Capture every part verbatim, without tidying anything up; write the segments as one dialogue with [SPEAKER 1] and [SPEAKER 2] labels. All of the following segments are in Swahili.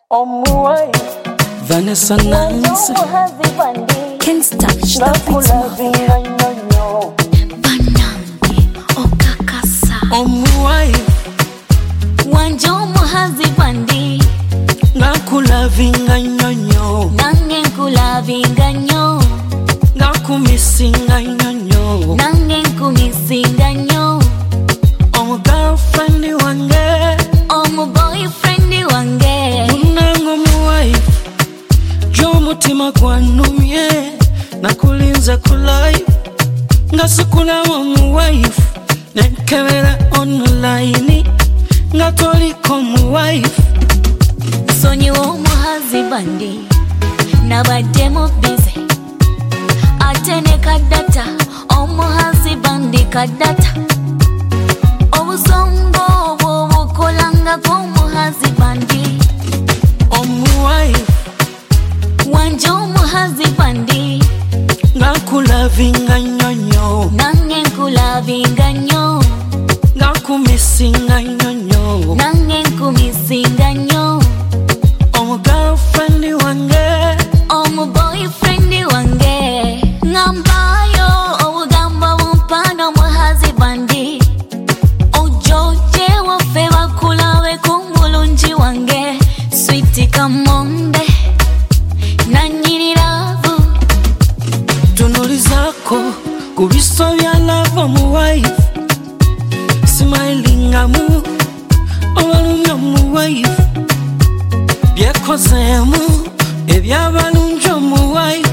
[SPEAKER 1] Omuwai
[SPEAKER 2] Vanessa Nancy
[SPEAKER 3] King's touch the Banangi okakasa
[SPEAKER 2] Omuwai
[SPEAKER 3] Wanjo muhazi bandi
[SPEAKER 2] Nakulavinga nyonyo
[SPEAKER 3] Nange nkulavinga nnyo
[SPEAKER 2] Nakumisinga nyonyo
[SPEAKER 3] Nange nkumisinga nnyo
[SPEAKER 2] Omu girlfriend wange
[SPEAKER 3] Omu boyfriend wange
[SPEAKER 2] Munango muwai Jomutima gwanumye Nakulinza kulai Ngasukula wa muwaifu Nenkebera online Ngatoliko muwaifu
[SPEAKER 3] Sonyi omuhazi bandi Nabadde mu busy Ate ne kadata Omuhazi bandi kadata Obusongo obwo bukolanga k'omuhazi bandi
[SPEAKER 2] Omuwaifu
[SPEAKER 3] Wanje omuhazi bandi
[SPEAKER 2] Ngakulavinga nyonyo
[SPEAKER 3] Nange nkulavinga nnyo
[SPEAKER 2] Ngakumisinga nyonyo
[SPEAKER 3] Nange nkumisinga nnyo
[SPEAKER 2] Omu girlfriend wange
[SPEAKER 3] Omu boyfriend wange Ngambayo obugambo bumpana omuhazi bandi Ojoje waffe bakulabe kumulungi wange Sweetie kamonde Nanyiriravu
[SPEAKER 2] Tunulizako kubiso bya love omuwaifu Smilingamu obalumya omuwaifu Byekozemu ebyabalungi omuwaifu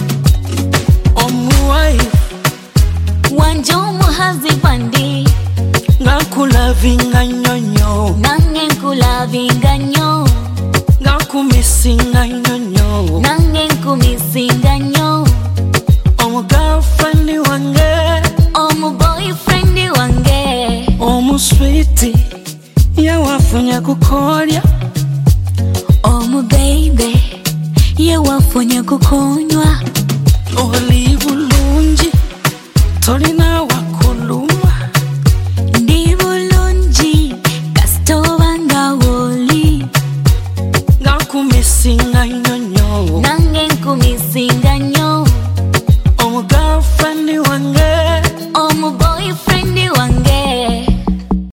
[SPEAKER 2] Omuwaifu
[SPEAKER 3] Wanje omuhazi bandi
[SPEAKER 2] Ngakulavinga nyonyo
[SPEAKER 3] Nange nkulavinga nnyo
[SPEAKER 2] Ngakumisinga nyonyo
[SPEAKER 3] Nange nkumisinga nnyo
[SPEAKER 2] Omu girlfriend wange
[SPEAKER 3] Omu boyfriend wange
[SPEAKER 2] Omu sweetie yawafunya kukolya
[SPEAKER 3] Omu baby Ye wafunya kukonywa
[SPEAKER 2] Oli bulungi tolina wakuluma
[SPEAKER 3] Ndi bulungi kasitoba nga woli
[SPEAKER 2] Ngakumisinga nyonyo
[SPEAKER 3] Nange nkumisinga nnyo
[SPEAKER 2] Omu girlfriend wange
[SPEAKER 3] Omu boyfriend